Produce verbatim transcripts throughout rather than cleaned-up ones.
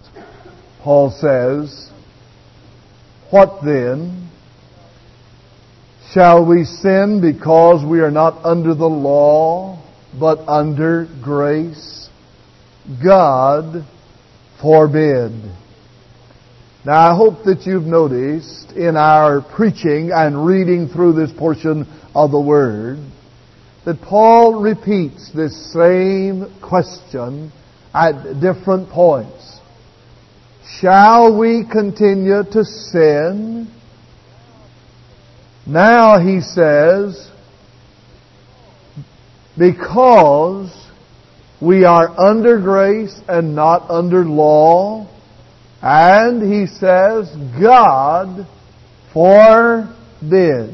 Paul says, "What then? Shall we sin because we are not under the law, but under grace? God forbid." Now I hope that you've noticed in our preaching and reading through this portion of the Word that Paul repeats this same question at different points. Shall we continue to sin? Now he says, because we are under grace and not under law. And he says, God forbid.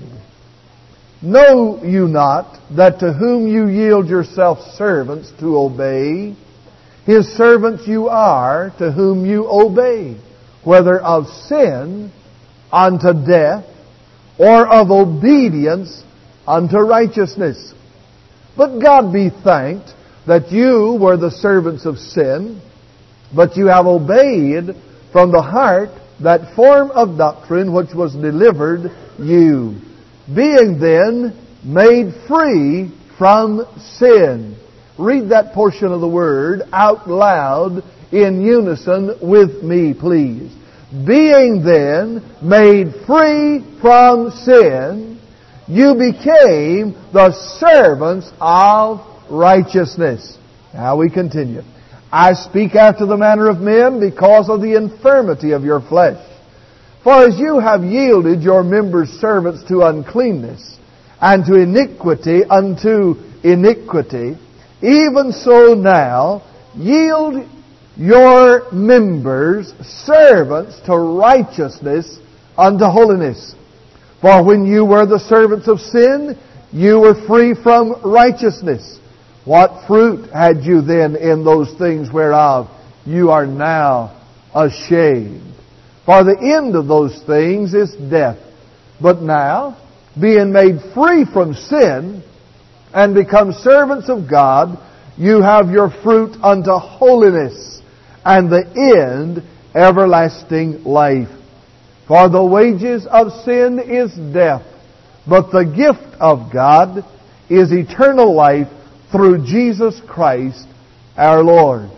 Know you not that to whom you yield yourself servants to obey, His servants you are to whom you obey, whether of sin unto death, or of obedience unto righteousness. But God be thanked that you were the servants of sin, but you have obeyed from the heart that form of doctrine which was delivered you, being then made free from sin. Read that portion of the Word out loud in unison with me, please. Being then made free from sin, you became the servants of righteousness. Now we continue. I speak after the manner of men because of the infirmity of your flesh. For as you have yielded your members servants to uncleanness, and to iniquity unto iniquity, even so now yield your members servants to righteousness unto holiness. For when you were the servants of sin, you were free from righteousness. What fruit had you then in those things whereof you are now ashamed? For the end of those things is death. But now, being made free from sin and become servants of God, you have your fruit unto holiness, and the end everlasting life. For the wages of sin is death, but the gift of God is eternal life through Jesus Christ our Lord.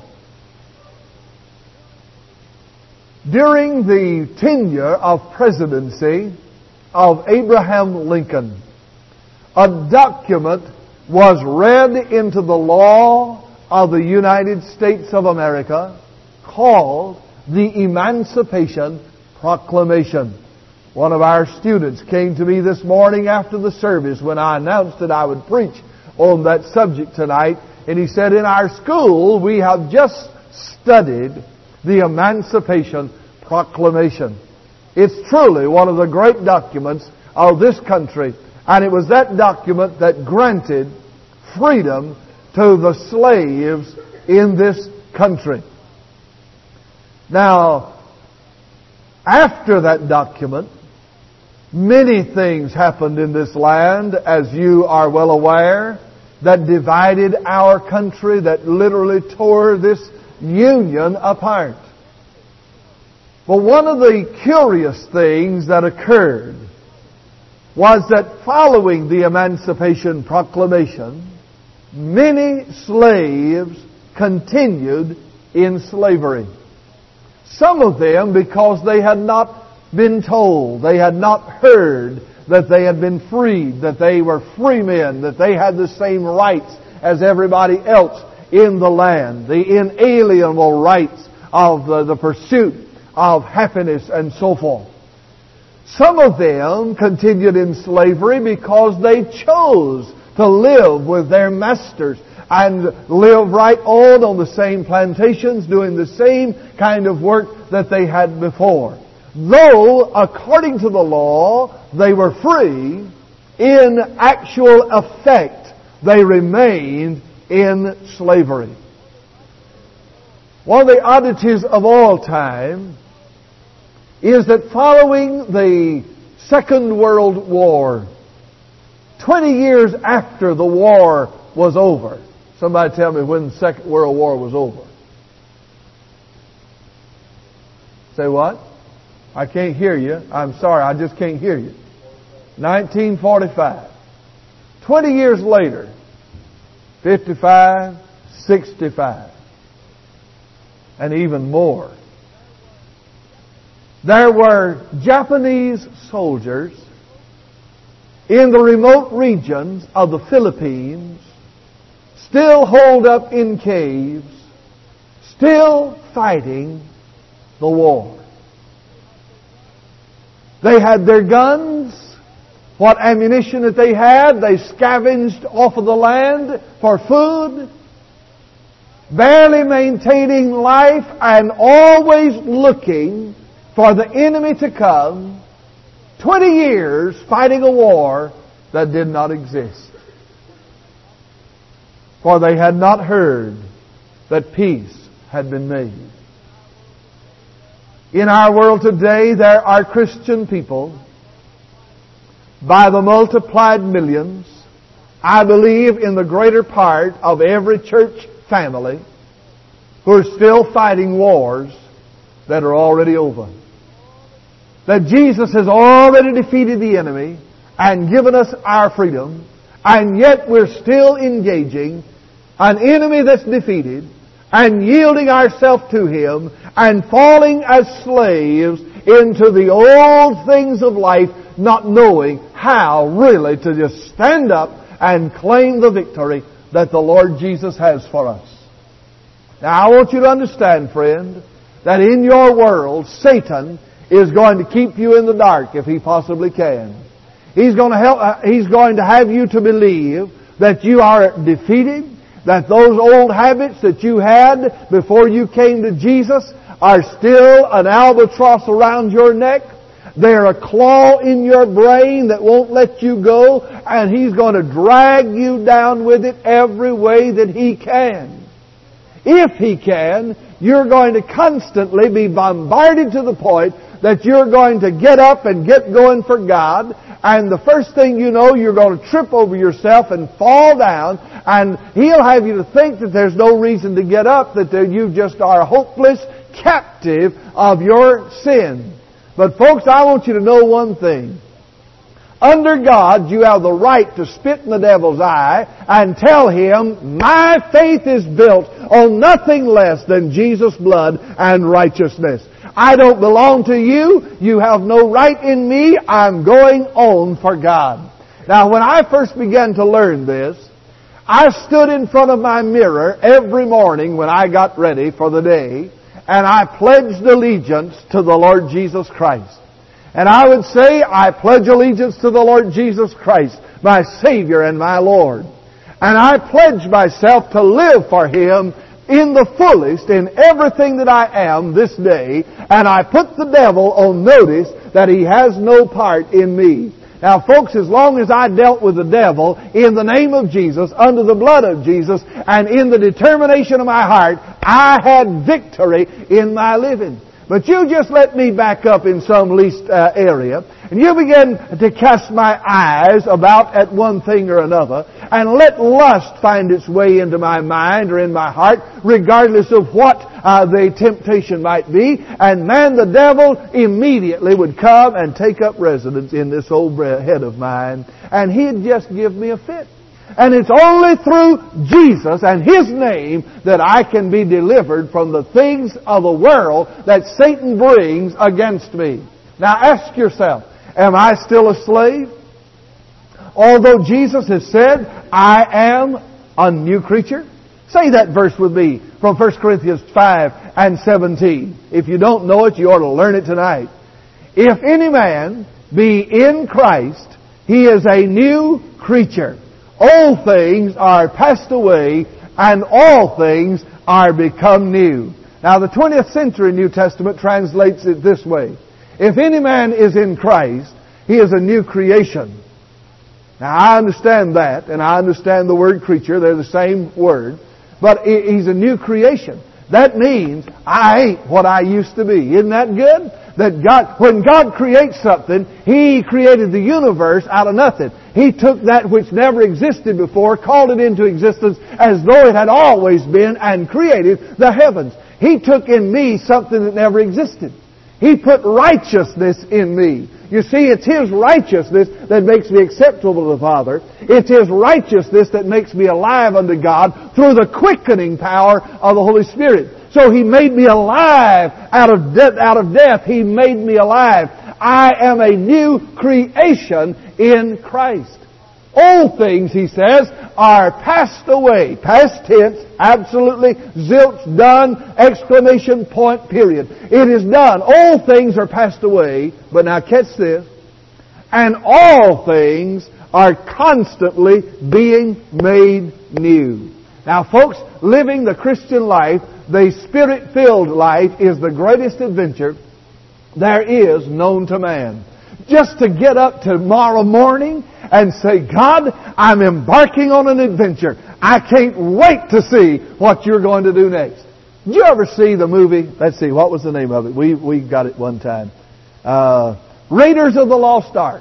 During the tenure of presidency of Abraham Lincoln, a document was read into the law of the United States of America called the Emancipation Proclamation. One of our students came to me this morning after the service when I announced that I would preach on that subject tonight, and he said, in our school we have just studied the Emancipation Proclamation. It's truly one of the great documents of this country, and it was that document that granted freedom to the slaves in this country. Now, after that document, many things happened in this land, as you are well aware, that divided our country, that literally tore this union apart. But one of the curious things that occurred was that following the Emancipation Proclamation, many slaves continued in slavery. Some of them because they had not been told, they had not heard that they had been freed, that they were free men, that they had the same rights as everybody else in the land, the inalienable rights of the, the pursuit of happiness and so forth. Some of them continued in slavery because they chose to live with their masters and live right on on the same plantations, doing the same kind of work that they had before. Though, according to the law, they were free, in actual effect, they remained in slavery. One of the oddities of all time is that following the Second World War, twenty years after the war was over, somebody tell me when the Second World War was over. Say what? I can't hear you. I'm sorry, I just can't hear you. nineteen forty-five. Twenty years later, fifty-five, sixty-five, and even more. There were Japanese soldiers in the remote regions of the Philippines, still holed up in caves, still fighting the war. They had their guns. What ammunition that they had, they scavenged off of the land for food, barely maintaining life and always looking for the enemy to come. Twenty years fighting a war that did not exist. For they had not heard that peace had been made. In our world today, there are Christian people by the multiplied millions. I believe in the greater part of every church family who are still fighting wars that are already over. That Jesus has already defeated the enemy and given us our freedom, and yet we're still engaging an enemy that's defeated and yielding ourselves to Him and falling as slaves into the old things of life, not knowing how really to just stand up and claim the victory that the Lord Jesus has for us. Now I want you to understand, friend, that in your world, Satan is going to keep you in the dark if he possibly can. He's going to help, uh, he's going to have you to believe that you are defeated, that those old habits that you had before you came to Jesus are still an albatross around your neck. They're a claw in your brain that won't let you go, and he's going to drag you down with it every way that he can. If he can, you're going to constantly be bombarded to the point that you're going to get up and get going for God, and the first thing you know, you're going to trip over yourself and fall down, and he'll have you to think that there's no reason to get up, that you just are hopeless captive of your sin. But folks, I want you to know one thing. Under God, you have the right to spit in the devil's eye and tell him, my faith is built on nothing less than Jesus' blood and righteousness. I don't belong to you. You have no right in me. I'm going on for God. Now, when I first began to learn this, I stood in front of my mirror every morning when I got ready for the day, and I pledged allegiance to the Lord Jesus Christ. And I would say, I pledge allegiance to the Lord Jesus Christ, my Savior and my Lord. And I pledge myself to live for Him in the fullest in everything that I am this day. And I put the devil on notice that he has no part in me. Now, folks, as long as I dealt with the devil in the name of Jesus, under the blood of Jesus, and in the determination of my heart, I had victory in my living. But you just let me back up in some least uh, area, and you begin to cast my eyes about at one thing or another, and let lust find its way into my mind or in my heart, regardless of what uh, the temptation might be. And man, the devil immediately would come and take up residence in this old head of mine, and he'd just give me a fit. And it's only through Jesus and His name that I can be delivered from the things of the world that Satan brings against me. Now ask yourself, am I still a slave? Although Jesus has said, I am a new creature. Say that verse with me from First Corinthians five and seventeen. If you don't know it, you ought to learn it tonight. If any man be in Christ, he is a new creature. Old things are passed away, and all things are become new. Now, the twentieth century New Testament translates it this way. If any man is in Christ, he is a new creation. Now, I understand that, and I understand the word creature. They're the same word. But he's a new creation. That means I ain't what I used to be. Isn't that good? That God, when God creates something, He created the universe out of nothing. He took that which never existed before, called it into existence as though it had always been, and created the heavens. He took in me something that never existed. He put righteousness in me. You see, it's His righteousness that makes me acceptable to the Father. It's His righteousness that makes me alive unto God through the quickening power of the Holy Spirit. So He made me alive out of death. Out of death, He made me alive. I am a new creation in Christ. Old things, He says, are passed away. Past tense, absolutely, zilch, done, exclamation point, period. It is done. Old things are passed away, but now catch this, and all things are constantly being made new. Now folks, living the Christian life, the Spirit-filled life, is the greatest adventure there is known to man. Just to get up tomorrow morning and say, God, I'm embarking on an adventure. I can't wait to see what you're going to do next. Did you ever see the movie? Let's see, what was the name of it? We we got it one time. Uh, Raiders of the Lost Ark.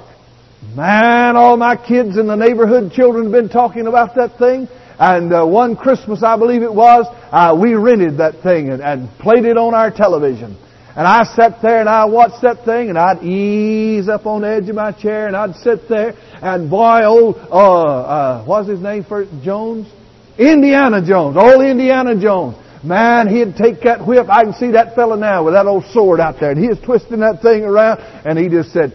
Man, all my kids in the neighborhood, children have been talking about that thing. And uh, one Christmas, I believe it was, uh, we rented that thing and, and played it on our television. And I sat there and I watched that thing, and I'd ease up on the edge of my chair and I'd sit there, and boy, old, uh, uh, what was his name first? Jones? Indiana Jones. Old Indiana Jones. Man, he'd take that whip. I can see that fella now with that old sword out there, and he was twisting that thing around, and he just said,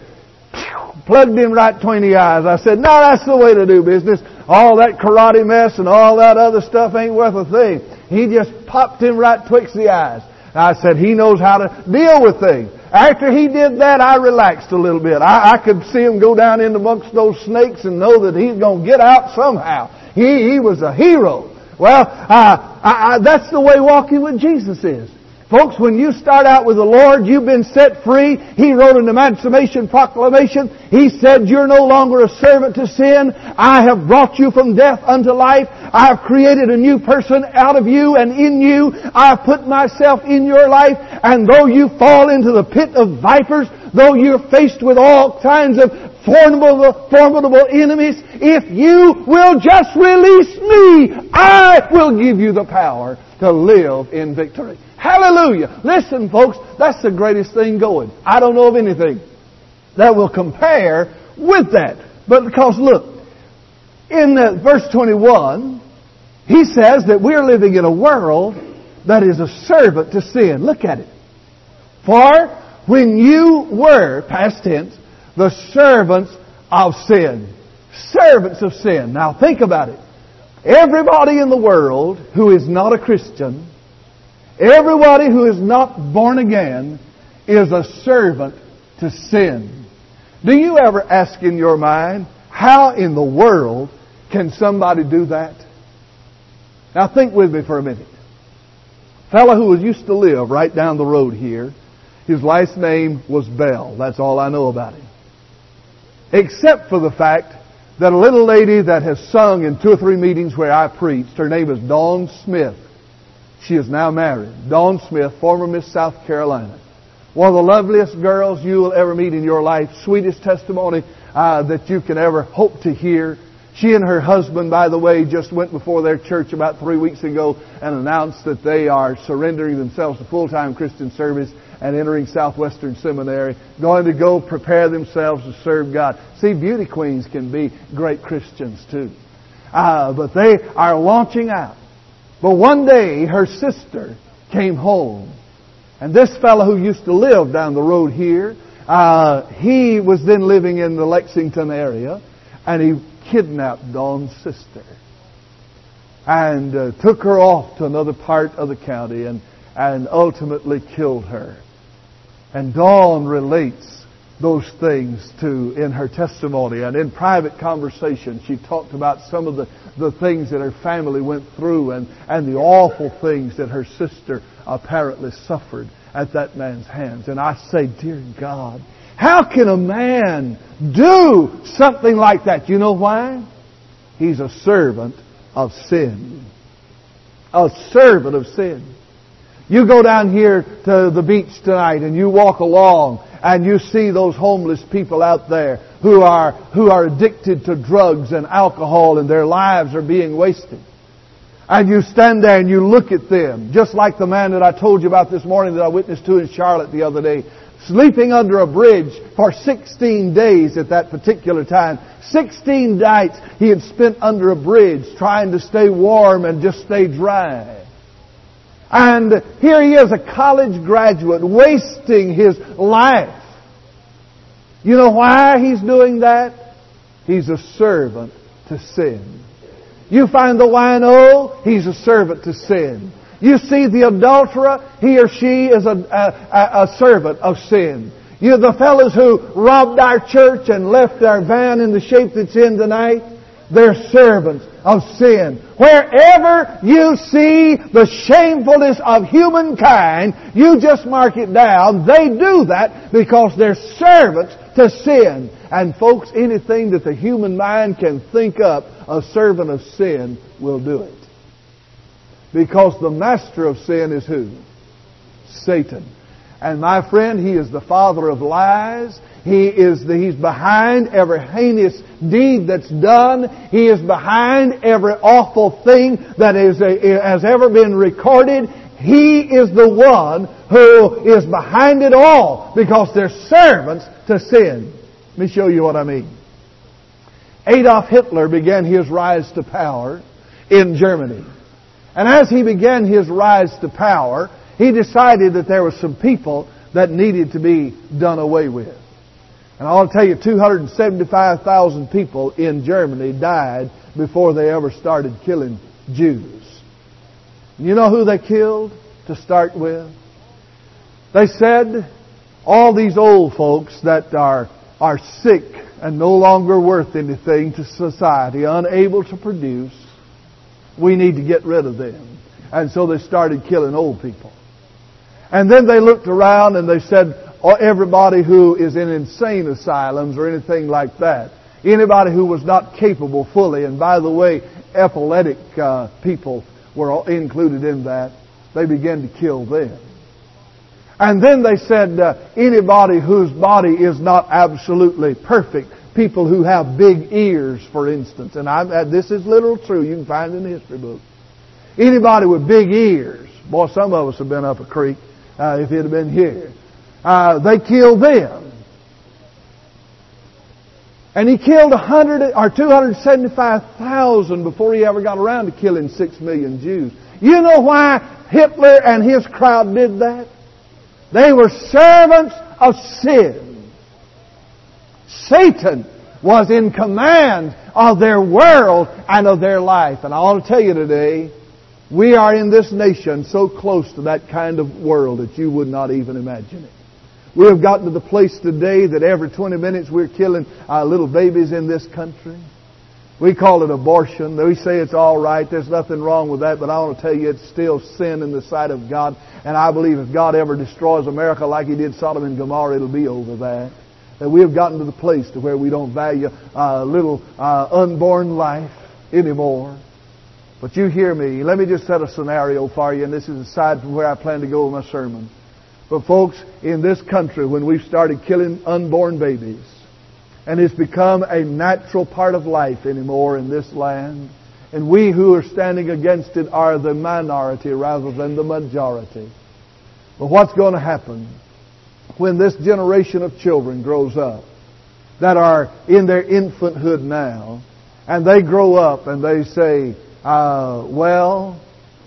plugged him right between the eyes. I said, no, that's the way to do business. All that karate mess and all that other stuff ain't worth a thing. He just popped him right twixt the eyes. I said, he knows how to deal with things. After he did that, I relaxed a little bit. I, I could see him go down in amongst those snakes and know that he's going to get out somehow. He, he was a hero. Well, uh, I, I, that's the way walking with Jesus is. Folks, when you start out with the Lord, you've been set free. He wrote an Emancipation Proclamation. He said, you're no longer a servant to sin. I have brought you from death unto life. I have created a new person out of you and in you. I have put myself in your life. And though you fall into the pit of vipers, though you're faced with all kinds of formidable, formidable enemies, if you will just release me, I will give you the power to live in victory. Hallelujah. Listen, folks, that's the greatest thing going. I don't know of anything that will compare with that. But because, look, in uh, verse twenty-one, he says that we're living in a world that is a servant to sin. Look at it. For when you were, past tense, the servants of sin. Servants of sin. Now think about it. Everybody in the world who is not a Christian, everybody who is not born again, is a servant to sin. Do you ever ask in your mind, how in the world can somebody do that? Now think with me for a minute. A fellow who was used to live right down the road here, his last name was Bell. That's all I know about him. Except for the fact that a little lady that has sung in two or three meetings where I preached, her name is Dawn Smith. She is now married. Dawn Smith, former Miss South Carolina. One of the loveliest girls you will ever meet in your life. Sweetest testimony uh, that you can ever hope to hear. She and her husband, by the way, just went before their church about three weeks ago and announced that they are surrendering themselves to full-time Christian service and entering Southwestern Seminary, going to go prepare themselves to serve God. See, beauty queens can be great Christians too. Uh, but they are launching out. But one day, her sister came home. And this fellow who used to live down the road here, uh, he was then living in the Lexington area, and he kidnapped Dawn's sister and uh, took her off to another part of the county and, and ultimately killed her. And Dawn relates those things to in her testimony, and in private conversation she talked about some of the, the things that her family went through and, and the awful things that her sister apparently suffered at that man's hands. And I say, dear God, how can a man do something like that? You know why? He's a servant of sin. A servant of sin. You go down here to the beach tonight and you walk along and you see those homeless people out there who are who are addicted to drugs and alcohol, and their lives are being wasted. And you stand there and you look at them, just like the man that I told you about this morning that I witnessed to in Charlotte the other day, sleeping under a bridge for sixteen days at that particular time. Sixteen nights he had spent under a bridge trying to stay warm and just stay dry. And here he is, a college graduate, wasting his life. You know why he's doing that? He's a servant to sin. You find the wino, he's a servant to sin. You see the adulterer, he or she is a, a, a servant of sin. You, the fellows who robbed our church and left our van in the shape that's in tonight, they're servants of sin. Wherever you see the shamefulness of humankind, you just mark it down. They do that because they're servants to sin. And folks, anything that the human mind can think up, a servant of sin will do it. Because the master of sin is who? Satan. And my friend, he is the father of lies. He is the, he's behind every heinous deed that's done. He is behind every awful thing that is, uh, has ever been recorded. He is the one who is behind it all because they're servants to sin. Let me show you what I mean. Adolf Hitler began his rise to power in Germany. And as he began his rise to power, he decided that there were some people that needed to be done away with. And I'll tell you, two hundred seventy-five thousand people in Germany died before they ever started killing Jews. You know who they killed to start with? They said, all these old folks that are, are sick and no longer worth anything to society, unable to produce, we need to get rid of them. And so they started killing old people. And then they looked around and they said, oh, everybody who is in insane asylums or anything like that, anybody who was not capable fully, and by the way, epileptic uh, people were included in that, they began to kill them. And then they said, uh, anybody whose body is not absolutely perfect, people who have big ears, for instance, and I, uh, this is literal true, you can find it in the history book. Anybody with big ears, boy, some of us have been up a creek uh, if it had been here. Uh, they killed them. And he killed a hundred or two hundred seventy-five thousand before he ever got around to killing six million Jews. You know why Hitler and his crowd did that? They were servants of sin. Satan was in command of their world and of their life. And I want to tell you today, we are in this nation so close to that kind of world that you would not even imagine it. We have gotten to the place today that every twenty minutes we're killing uh, little babies in this country. We call it abortion. We say it's all right. There's nothing wrong with that. But I want to tell you it's still sin in the sight of God. And I believe if God ever destroys America like He did Sodom and Gomorrah, it'll be over that. That we have gotten to the place to where we don't value uh, little uh, unborn life anymore. But you hear me. Let me just set a scenario for you. And this is aside from where I plan to go with my sermon. But folks, in this country, when we've started killing unborn babies, and it's become a natural part of life anymore in this land, and we who are standing against it are the minority rather than the majority. But what's going to happen when this generation of children grows up that are in their infanthood now, and they grow up and they say, uh, well,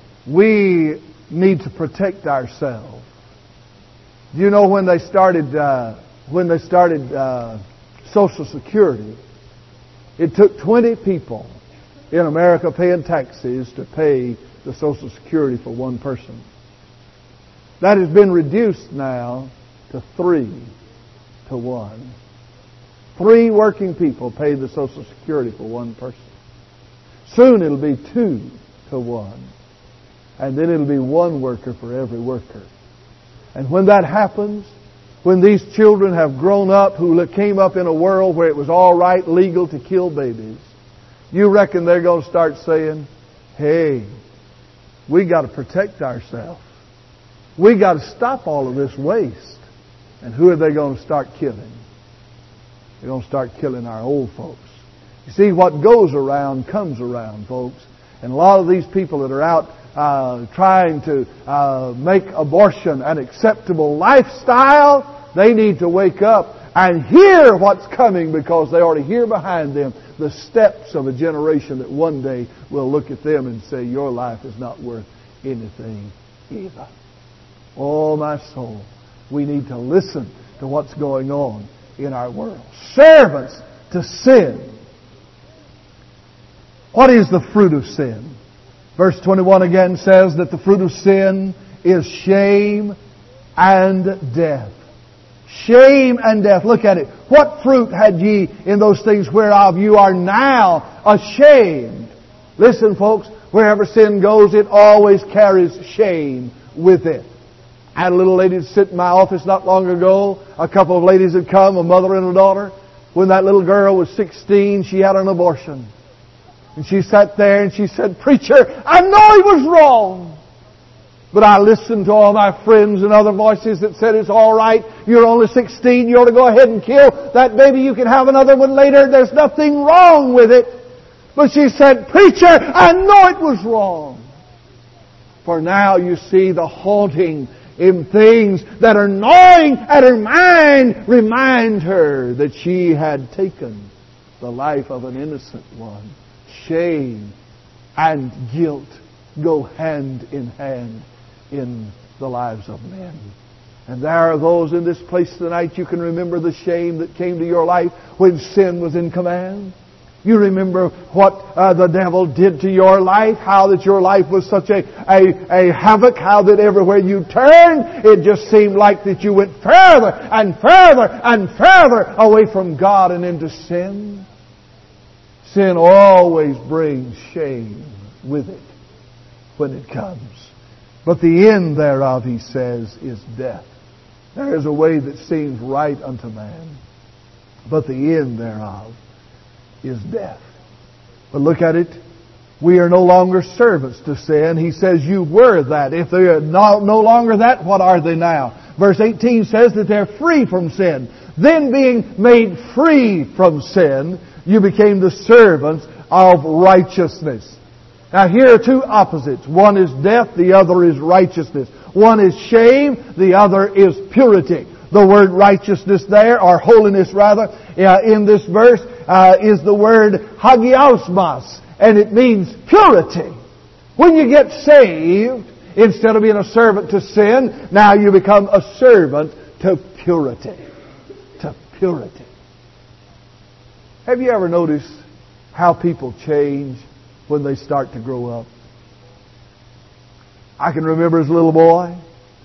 we need to protect ourselves. Do you know when they started uh, when they started uh, Social Security, it took twenty people in America paying taxes to pay the Social Security for one person. That has been reduced now to three to one. Three working people pay the Social Security for one person. Soon it'll be two to one. And then it'll be one worker for every worker. And when that happens, when these children have grown up who came up in a world where it was all right, legal to kill babies, you reckon they're going to start saying, hey, we got to protect ourselves. We got to stop all of this waste. And who are they going to start killing? They're going to start killing our old folks. You see, what goes around comes around, folks. And a lot of these people that are out uh, trying to uh, make abortion an acceptable lifestyle, They need to wake up and hear what's coming, because they already hear behind them the steps of a generation that one day will look at them and say, your life is not worth anything either. Oh, my soul, we need to listen to what's going on in our world. Servants to sin. What is the fruit of sin? Verse twenty-one again says that the fruit of sin is shame and death. Shame and death. Look at it. What fruit had ye in those things whereof you are now ashamed? Listen, folks, wherever sin goes, it always carries shame with it. I had a little lady sit in my office not long ago. A couple of ladies had come, a mother and a daughter. When that little girl was sixteen, she had an abortion. And she sat there and she said, Preacher, I know he was wrong. But I listened to all my friends and other voices that said, it's all right. You're only sixteen. You ought to go ahead and kill that baby. You can have another one later. There's nothing wrong with it. But she said, Preacher, I know it was wrong. For now you see the haunting in things that are gnawing at her mind remind her that she had taken the life of an innocent one. Shame and guilt go hand in hand in the lives of men. And there are those in this place tonight, you can remember the shame that came to your life when sin was in command. You remember what uh, the devil did to your life, how that your life was such a, a, a havoc, how that everywhere you turned, it just seemed like that you went further and further and further away from God and into sin. Sin always brings shame with it when it comes. But the end thereof, he says, is death. There is a way that seems right unto man, but the end thereof is death. But look at it. We are no longer servants to sin. He says you were that. If they are no, no longer that, what are they now? Verse eighteen says that they're free from sin. Then being made free from sin, you became the servants of righteousness. Now here are two opposites. One is death, the other is righteousness. One is shame, the other is purity. The word righteousness there, or holiness rather, uh, in this verse uh, is the word hagiosmos, and it means purity. When you get saved, instead of being a servant to sin, now you become a servant to purity. To purity. Have you ever noticed how people change when they start to grow up? I can remember as a little boy,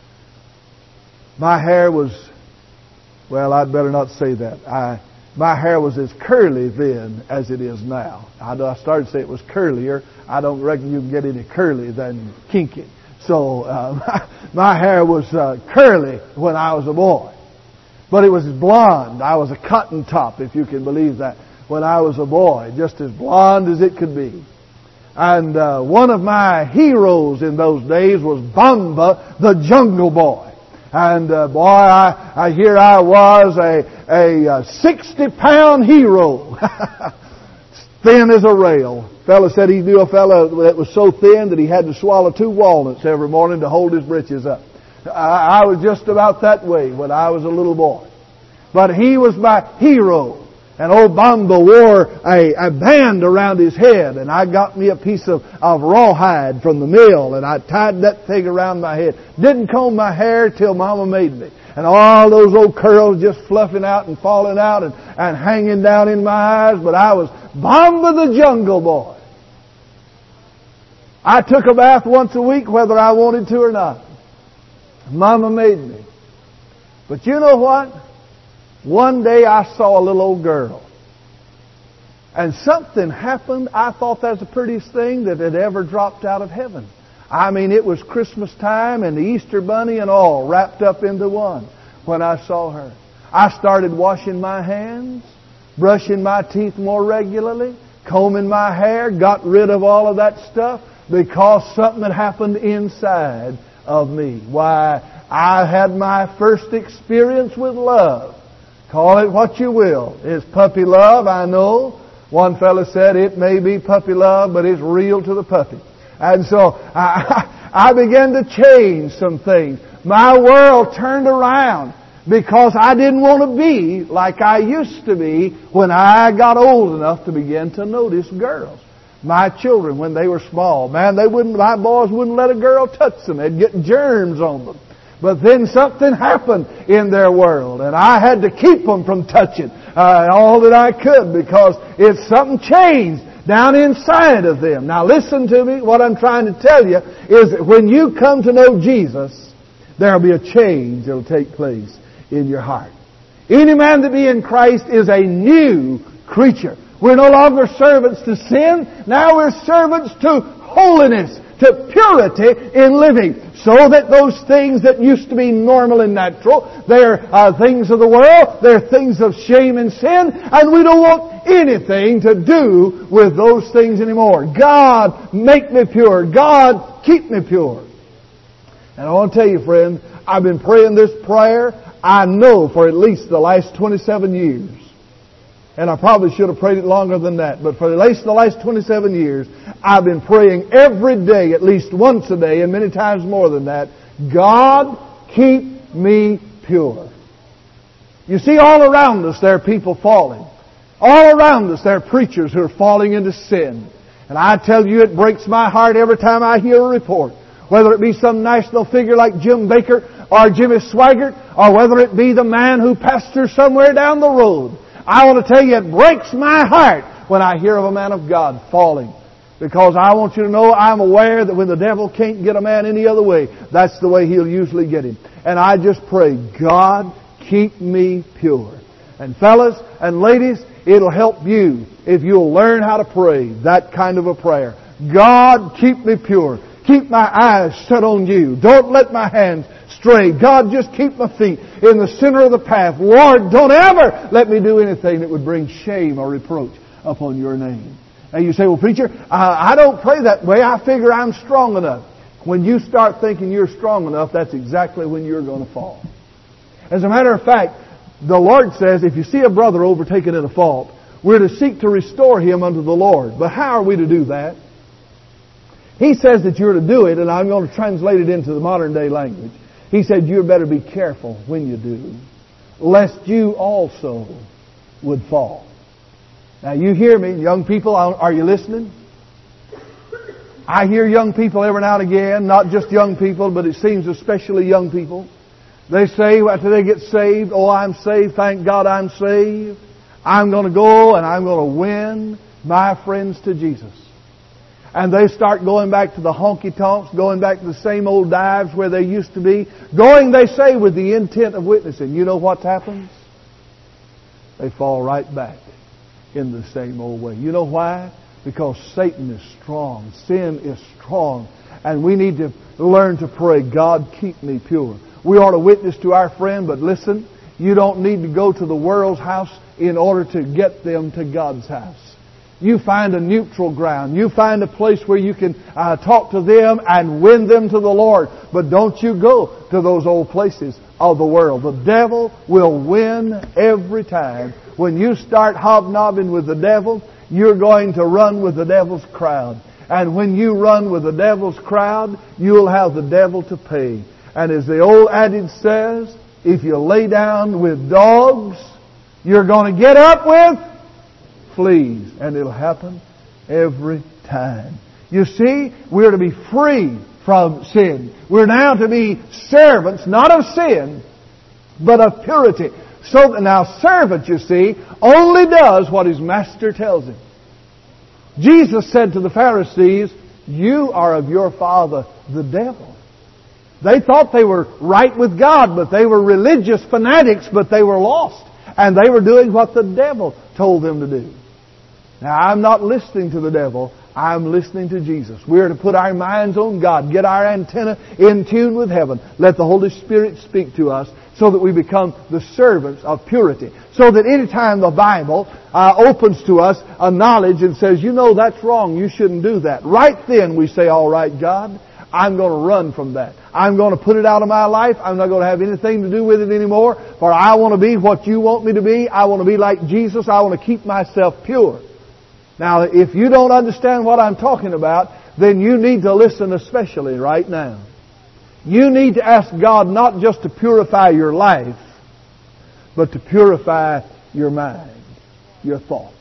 my hair was, well, I'd better not say that. I, my hair was as curly then as it is now. I, I started to say it was curlier. I don't reckon you can get any curly than kinky. So uh, my, my hair was uh, curly when I was a boy. But it was blonde. I was a cotton top, if you can believe that, when I was a boy. Just as blonde as it could be. And uh, one of my heroes in those days was Bamba, the Jungle Boy. And uh, boy, I, I here I was, a, a, a sixty-pound hero, thin as a rail. Fella said he knew a fella that was so thin that he had to swallow two walnuts every morning to hold his britches up. I, I was just about that way when I was a little boy. But he was my hero. And old Bamba wore a, a band around his head, and I got me a piece of, of rawhide from the mill, and I tied that thing around my head. Didn't comb my hair till Mama made me. And all those old curls just fluffing out and falling out and, and hanging down in my eyes, but I was Bamba the Jungle Boy. I took a bath once a week whether I wanted to or not. Mama made me. But you know what? One day I saw a little old girl. And something happened. I thought that was the prettiest thing that had ever dropped out of heaven. I mean, it was Christmas time and the Easter bunny and all wrapped up into one when I saw her. I started washing my hands, brushing my teeth more regularly, combing my hair, got rid of all of that stuff because something had happened inside of me. Why, I had my first experience with love. Call it what you will. It's puppy love, I know. One fellow said it may be puppy love, but it's real to the puppy. And so I, I began to change some things. My world turned around. because I didn't want to be like I used to be when I got old enough to begin to notice girls. My children, when they were small, man, they wouldn't, my boys wouldn't let a girl touch them. They'd get germs on them. But then something happened in their world, and I had to keep them from touching uh, all that I could, because it's something changed down inside of them. Now listen to me. What I'm trying to tell you is that when you come to know Jesus, there will be a change that will take place in your heart. Any man that be in Christ is a new creature. We're no longer servants to sin. Now we're servants to holiness, to purity in living. So that those things that used to be normal and natural, they're uh, things of the world, they're things of shame and sin, and we don't want anything to do with those things anymore. God, make me pure. God, keep me pure. And I want to tell you, friend, I've been praying this prayer, I know, for at least the last twenty-seven years. And I probably should have prayed it longer than that. But for at least the last twenty-seven years, I've been praying every day, at least once a day, and many times more than that, God, keep me pure. You see, all around us there are people falling. All around us there are preachers who are falling into sin. And I tell you, it breaks my heart every time I hear a report. Whether it be some national figure like Jim Bakker or Jimmy Swaggart, or whether it be the man who pastors somewhere down the road. I want to tell you, it breaks my heart when I hear of a man of God falling. Because I want you to know, I'm aware that when the devil can't get a man any other way, that's the way he'll usually get him. And I just pray, God, keep me pure. And fellas and ladies, it'll help you if you'll learn how to pray that kind of a prayer. God, keep me pure. Keep my eyes set on you. Don't let my hands stray. God, just keep my feet in the center of the path. Lord, don't ever let me do anything that would bring shame or reproach upon your name. Now you say, well, preacher, I don't pray that way. I figure I'm strong enough. When you start thinking you're strong enough, that's exactly when you're going to fall. As a matter of fact, the Lord says, if you see a brother overtaken in a fault, we're to seek to restore him unto the Lord. But how are we to do that? He says that you're to do it, and I'm going to translate it into the modern day language. He said, you better be careful when you do, lest you also would fall. Now you hear me, young people, are you listening? I hear young people every now and again, not just young people, but it seems especially young people. They say after they get saved, oh, I'm saved, thank God I'm saved. I'm going to go and I'm going to win my friends to Jesus. And they start going back to the honky-tonks, going back to the same old dives where they used to be. Going, they say, with the intent of witnessing. You know what happens? They fall right back in the same old way. You know why? Because Satan is strong. Sin is strong. And we need to learn to pray, God, keep me pure. We ought to witness to our friend, but listen, you don't need to go to the world's house in order to get them to God's house. You find a neutral ground. You find a place where you can uh, talk to them and win them to the Lord. But don't you go to those old places of the world. The devil will win every time. When you start hobnobbing with the devil, you're going to run with the devil's crowd. And when you run with the devil's crowd, you'll have the devil to pay. And as the old adage says, if you lay down with dogs, you're going to get up with fleas. And it'll happen every time. You see, we're to be free from sin. We're now to be servants, not of sin, but of purity. So that now, servant, you see, only does what his master tells him. Jesus said to the Pharisees, you are of your father, the devil. They thought they were right with God, but they were religious fanatics, but they were lost. And they were doing what the devil told them to do. Now, I'm not listening to the devil. I'm listening to Jesus. We're to put our minds on God. Get our antenna in tune with heaven. Let the Holy Spirit speak to us so that we become the servants of purity. So that any time the Bible uh, opens to us a knowledge and says, you know, that's wrong. You shouldn't do that. Right then we say, all right, God, I'm going to run from that. I'm going to put it out of my life. I'm not going to have anything to do with it anymore. For I want to be what you want me to be. I want to be like Jesus. I want to keep myself pure. Now, if you don't understand what I'm talking about, then you need to listen especially right now. You need to ask God not just to purify your life, but to purify your mind, your thoughts.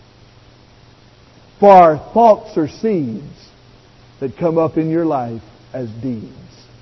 For our thoughts are seeds that come up in your life as deeds.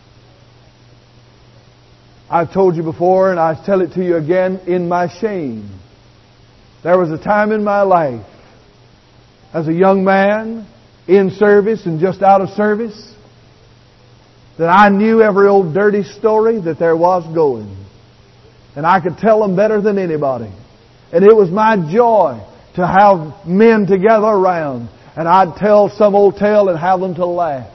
I've told you before, and I tell it to you again, in my shame. There was a time in my life, as a young man, in service and just out of service, that I knew every old dirty story that there was going. And I could tell them better than anybody. And it was my joy to have men together around, and I'd tell some old tale and have them to laugh.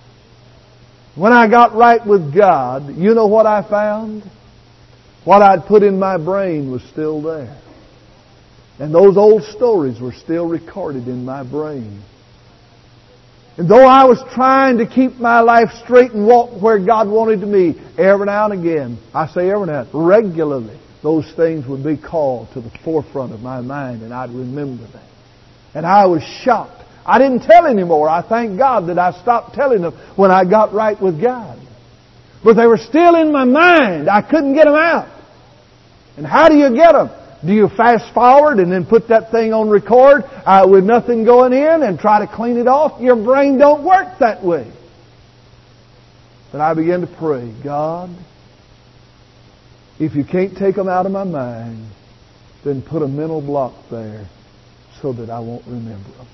When I got right with God, you know what I found? What I'd put in my brain was still there. And those old stories were still recorded in my brain. And though I was trying to keep my life straight and walk where God wanted me, every now and again, I say every now and then, regularly, those things would be called to the forefront of my mind, and I'd remember them. And I was shocked. I didn't tell anymore. I thank God that I stopped telling them when I got right with God. But they were still in my mind. I couldn't get them out. And how do you get them? Do you fast forward and then put that thing on record uh, with nothing going in and try to clean it off? Your brain don't work that way. But I began to pray, God, if you can't take them out of my mind, then put a mental block there so that I won't remember them.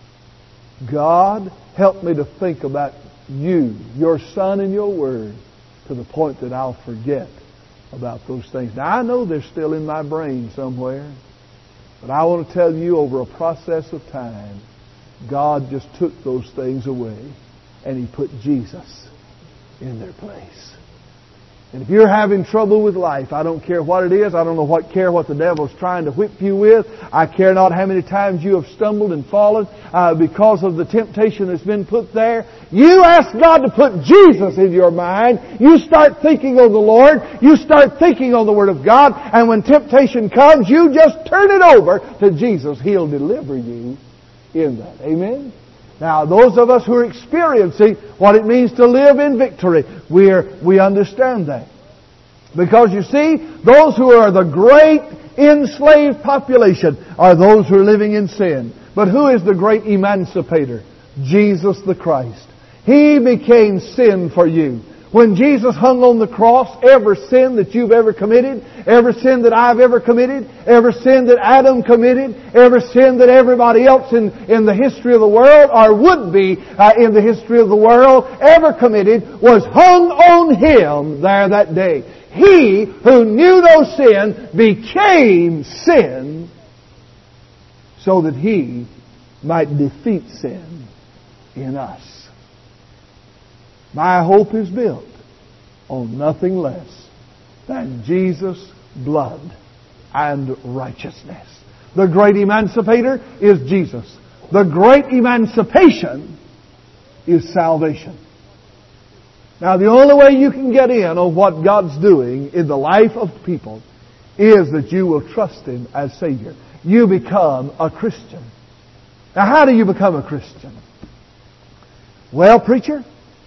God, help me to think about you, your Son, and your Word to the point that I'll forget about those things. Now, I know they're still in my brain somewhere, but I want to tell you, over a process of time, God just took those things away, and He put Jesus in their place. And if you're having trouble with life, I don't care what it is. I don't know what care what the devil's trying to whip you with. I care not how many times you have stumbled and fallen uh, because of the temptation that's been put there. You ask God to put Jesus in your mind. You start thinking on the Lord. You start thinking on the Word of God. And when temptation comes, you just turn it over to Jesus. He'll deliver you in that. Amen? Now, those of us who are experiencing what it means to live in victory, we're, we understand that. Because you see, those who are the great enslaved population are those who are living in sin. But who is the great emancipator? Jesus the Christ. He became sin for you. When Jesus hung on the cross, every sin that you've ever committed, every sin that I've ever committed, every sin that Adam committed, every sin that everybody else in, in the history of the world, or would be uh, in the history of the world, ever committed, was hung on Him there that day. He who knew no sin became sin so that He might defeat sin in us. My hope is built on nothing less than Jesus' blood and righteousness. The great emancipator is Jesus. The great emancipation is salvation. Now, the only way you can get in on what God's doing in the life of people is that you will trust Him as Savior. You become a Christian. Now, how do you become a Christian? Well, preacher,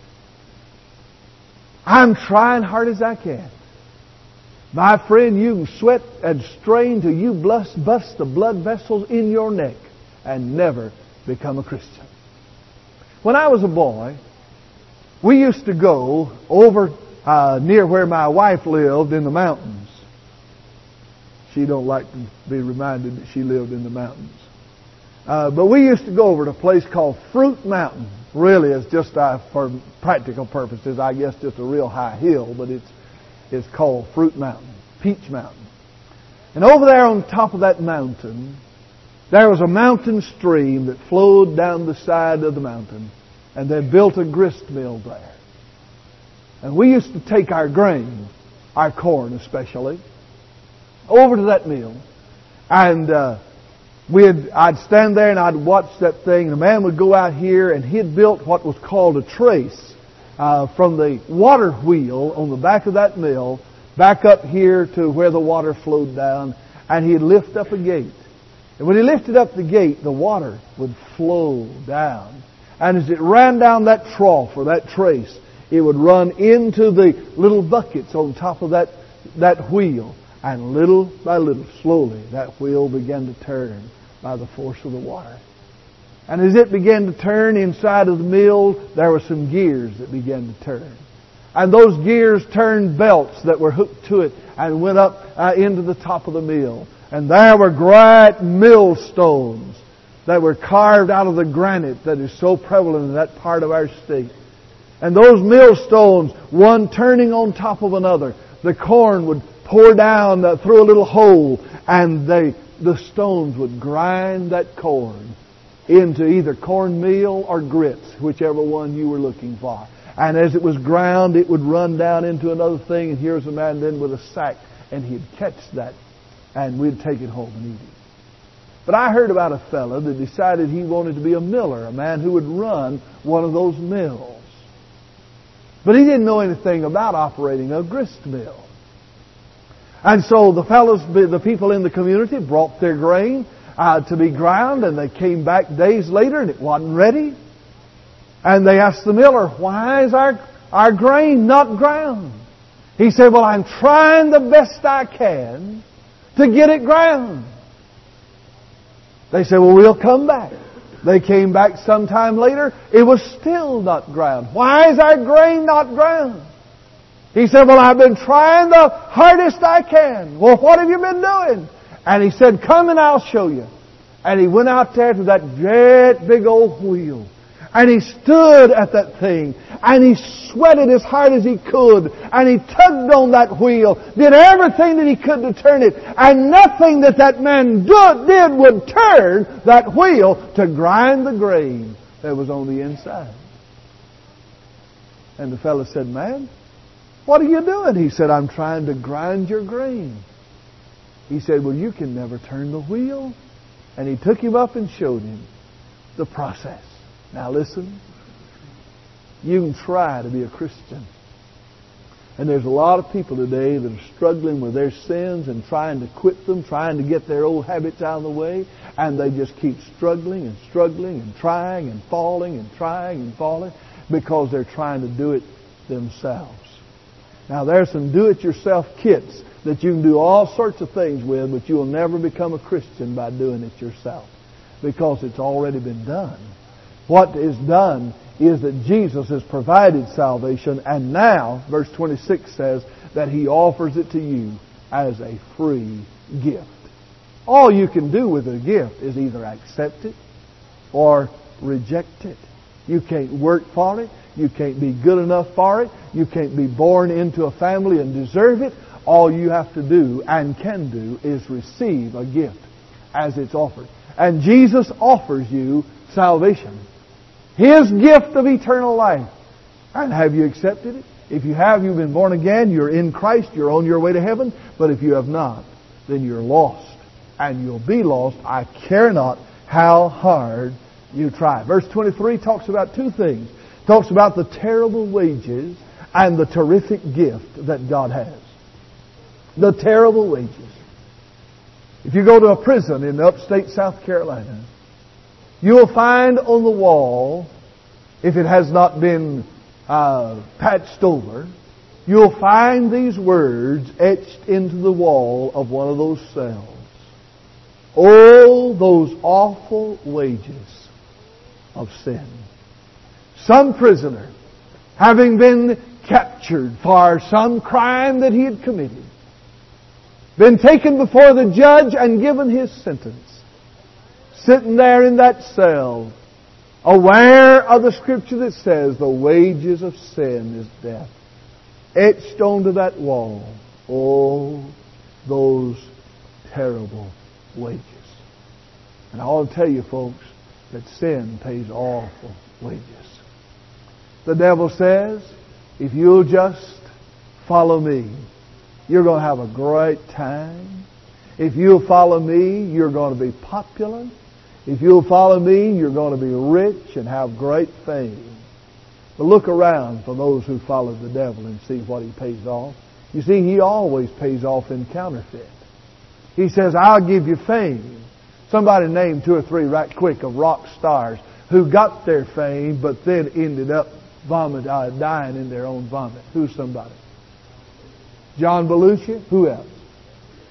I'm trying hard as I can. My friend, you can sweat and strain till you bust, bust the blood vessels in your neck and never become a Christian. When I was a boy, we used to go over uh, near where my wife lived in the mountains. She don't like to be reminded that she lived in the mountains. Uh, but we used to go over to a place called Fruit Mountain. Really, it's just, uh, for practical purposes, I guess just a real high hill, but it's it's called Fruit Mountain, Peach Mountain. And over there on top of that mountain, there was a mountain stream that flowed down the side of the mountain, and they built a grist mill there. And we used to take our grain, our corn especially, over to that mill, and uh, We'd, I'd stand there and I'd watch that thing, and a man would go out here, and he'd built what was called a trace uh, from the water wheel on the back of that mill back up here to where the water flowed down, and he'd lift up a gate. And when he lifted up the gate, the water would flow down. And as it ran down that trough or that trace, it would run into the little buckets on top of that, that wheel. And little by little, slowly, that wheel began to turn by the force of the water. And as it began to turn inside of the mill, there were some gears that began to turn. And those gears turned belts that were hooked to it and went up uh, into the top of the mill. And there were great millstones that were carved out of the granite that is so prevalent in that part of our state. And those millstones, one turning on top of another, the corn would pour down uh, through a little hole, and they, the stones would grind that corn into either cornmeal or grits, whichever one you were looking for. And as it was ground, it would run down into another thing, and here's a man then with a sack, and he'd catch that, and we'd take it home and eat it. But I heard about a fellow that decided he wanted to be a miller, a man who would run one of those mills. But he didn't know anything about operating a grist mill. And so the fellows, the people in the community brought their grain uh, to be ground, and they came back days later and it wasn't ready. And they asked the miller, why is our, our grain not ground? He said, well, I'm trying the best I can to get it ground. They said, well, we'll come back. They came back sometime later. It was still not ground. Why is our grain not ground? He said, well, I've been trying the hardest I can. Well, what have you been doing? And he said, come and I'll show you. And he went out there to that great big old wheel. And he stood at that thing. And he sweated as hard as he could. And he tugged on that wheel. Did everything that he could to turn it. And nothing that that man do, did would turn that wheel to grind the grain that was on the inside. And the fellow said, man, what are you doing? He said, I'm trying to grind your grain. He said, well, you can never turn the wheel. And he took him up and showed him the process. Now listen, you can try to be a Christian. And there's a lot of people today that are struggling with their sins and trying to quit them, trying to get their old habits out of the way. And they just keep struggling and struggling and trying and falling and trying and falling because they're trying to do it themselves. Now there's some do-it-yourself kits that you can do all sorts of things with, but you'll never become a Christian by doing it yourself because it's already been done. What is done is that Jesus has provided salvation, and now, verse twenty-six says, that He offers it to you as a free gift. All you can do with a gift is either accept it or reject it. You can't work for it. You can't be good enough for it. You can't be born into a family and deserve it. All you have to do and can do is receive a gift as it's offered. And Jesus offers you salvation. His gift of eternal life. And have you accepted it? If you have, you've been born again. You're in Christ. You're on your way to heaven. But if you have not, then you're lost. And you'll be lost. I care not how hard you try. Verse twenty-three talks about two things. It talks about the terrible wages and the terrific gift that God has. The terrible wages. If you go to a prison in upstate South Carolina, you will find on the wall, if it has not been uh, patched over, you'll find these words etched into the wall of one of those cells. Oh, those awful wages of sin. Some prisoner, having been captured for some crime that he had committed, been taken before the judge and given his sentence, sitting there in that cell, aware of the Scripture that says the wages of sin is death, etched onto that wall. Oh, those terrible wages. And I want to tell you, folks, that sin pays awful wages. The devil says, if you'll just follow me, you're going to have a great time. If you'll follow me, you're going to be popular. If you'll follow me, you're going to be rich and have great fame. But look around for those who follow the devil and see what he pays off. You see, he always pays off in counterfeit. He says, I'll give you fame. Somebody named two or three right quick of rock stars who got their fame but then ended up vomit, uh, dying in their own vomit. Who's somebody? John Belushi? Who else?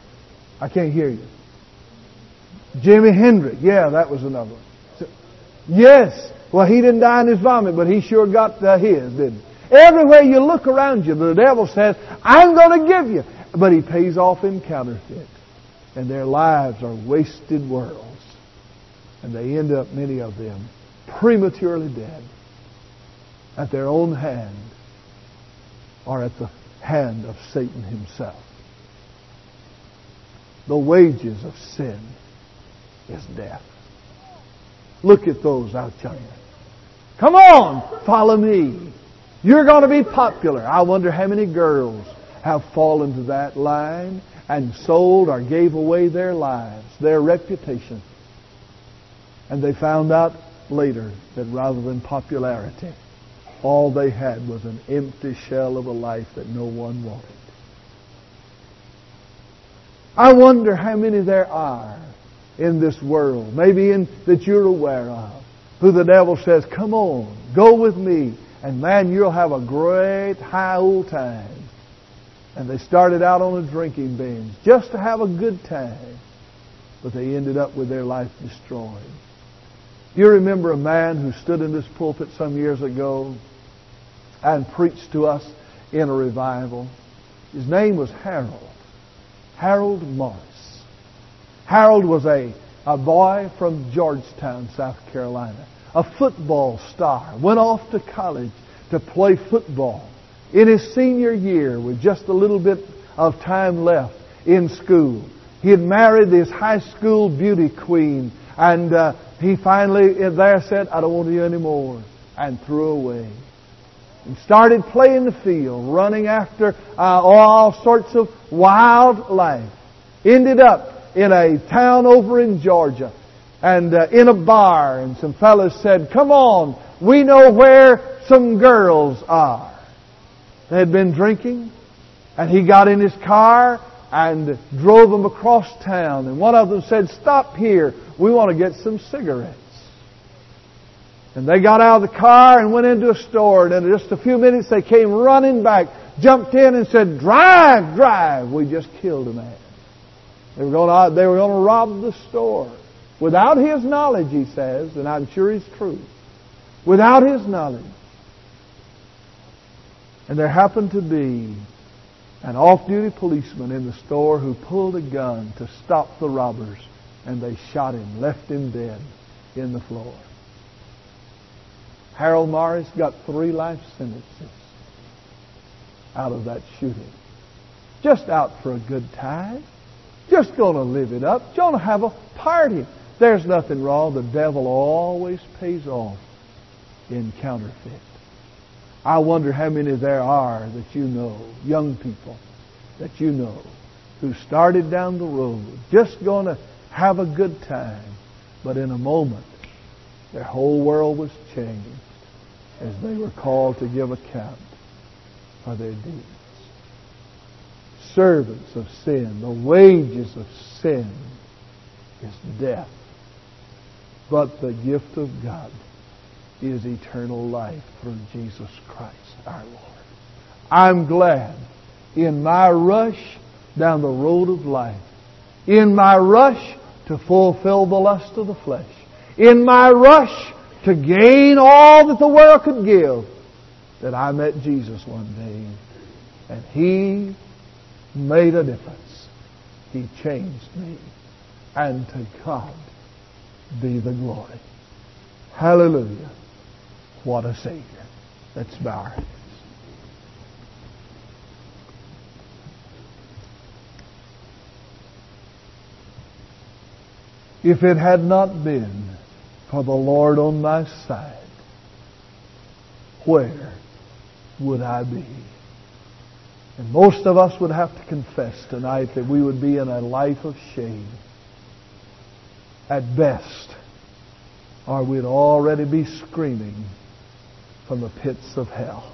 I can't hear you. Jimi Hendrix. Yeah, that was another one. So, yes. Well, he didn't die in his vomit, but he sure got uh, his, didn't he? Everywhere you look around you, the devil says, I'm going to give you. But he pays off in counterfeit. And their lives are wasted worlds. And they end up, many of them, prematurely dead at their own hand or at the hand of Satan himself. The wages of sin is death. Look at those out yonder. Come on, follow me. You're going to be popular. I wonder how many girls have fallen to that line and sold or gave away their lives, their reputation. And they found out later that rather than popularity, all they had was an empty shell of a life that no one wanted. I wonder how many there are in this world, maybe in that you're aware of, who the devil says, come on, go with me, and man, you'll have a great high old time. And they started out on a drinking binge just to have a good time, but they ended up with their life destroyed. You remember a man who stood in this pulpit some years ago and preached to us in a revival. His name was Harold. Harold Morris. Harold was a, a boy from Georgetown, South Carolina. A football star. Went off to college to play football. In his senior year, with just a little bit of time left in school, he had married his high school beauty queen. And uh, he finally there said, I don't want you anymore. And threw away. And started playing the field, running after uh, all sorts of wildlife. Ended up in a town over in Georgia. And uh, in a bar. And some fellas said, come on, we know where some girls are. They had been drinking. And he got in his car and drove them across town. And one of them said, stop here. We want to get some cigarettes. And they got out of the car and went into a store. And in just a few minutes they came running back, jumped in and said, drive, drive. We just killed a man. They were going to, they were going to rob the store. Without his knowledge, he says, and I'm sure it's true. Without his knowledge. And there happened to be an off-duty policeman in the store who pulled a gun to stop the robbers. And they shot him, left him dead in the floor. Harold Morris got three life sentences out of that shooting. Just out for a good time. Just going to live it up. Just going to have a party. There's nothing wrong. The devil always pays off in counterfeit. I wonder how many there are that you know, young people that you know, who started down the road just going to have a good time, but in a moment their whole world was changed as they were called to give account for their deeds. Servants of sin, the wages of sin is death, but the gift of God is eternal life through Jesus Christ our Lord. I'm glad in my rush down the road of life, in my rush to fulfill the lust of the flesh, in my rush to gain all that the world could give, that I met Jesus one day, and He made a difference. He changed me, and to God be the glory. Hallelujah. What a Savior. Let's bow our heads. If it had not been for the Lord on my side, where would I be? And most of us would have to confess tonight that we would be in a life of shame at best, or we'd already be screaming from the pits of hell.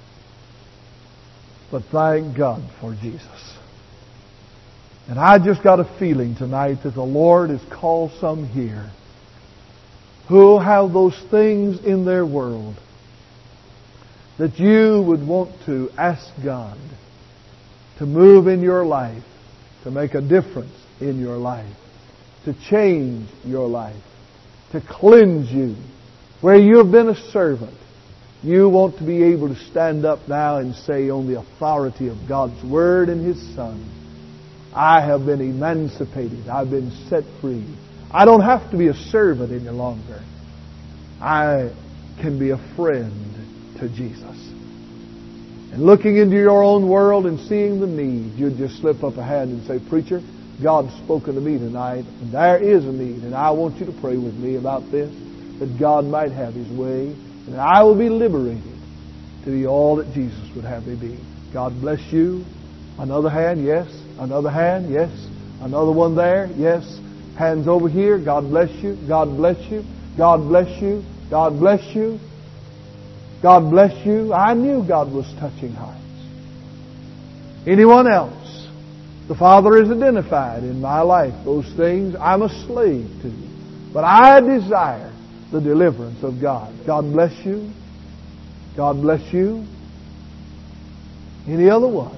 But thank God for Jesus. And I just got a feeling tonight that the Lord has called some here who have those things in their world that you would want to ask God to move in your life, to make a difference in your life, to change your life, to cleanse you. Where you have been a servant, you want to be able to stand up now and say, on the authority of God's Word and His Son, I have been emancipated. I've been set free. I don't have to be a servant any longer. I can be a friend to Jesus. And looking into your own world and seeing the need, you'd just slip up a hand and say, Preacher, God's spoken to me tonight, and there is a need, and I want you to pray with me about this, that God might have His way, and I will be liberated to be all that Jesus would have me be. God bless you. Another hand, yes. Another hand, yes. Another one there, yes. Hands over here. God bless you. God bless you. God bless you. God bless you. God bless you. I knew God was touching hearts. Anyone else? The Father is identified in my life. Those things I'm a slave to. But I desire the deliverance of God. God bless you. God bless you. Any other one?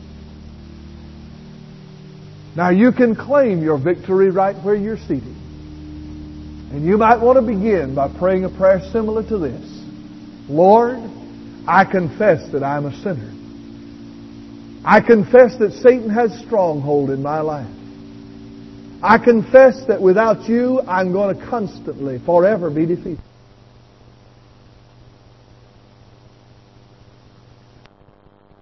Now you can claim your victory right where you're seated. And you might want to begin by praying a prayer similar to this. Lord, I confess that I'm a sinner. I confess that Satan has stronghold in my life. I confess that without you, I'm going to constantly, forever be defeated.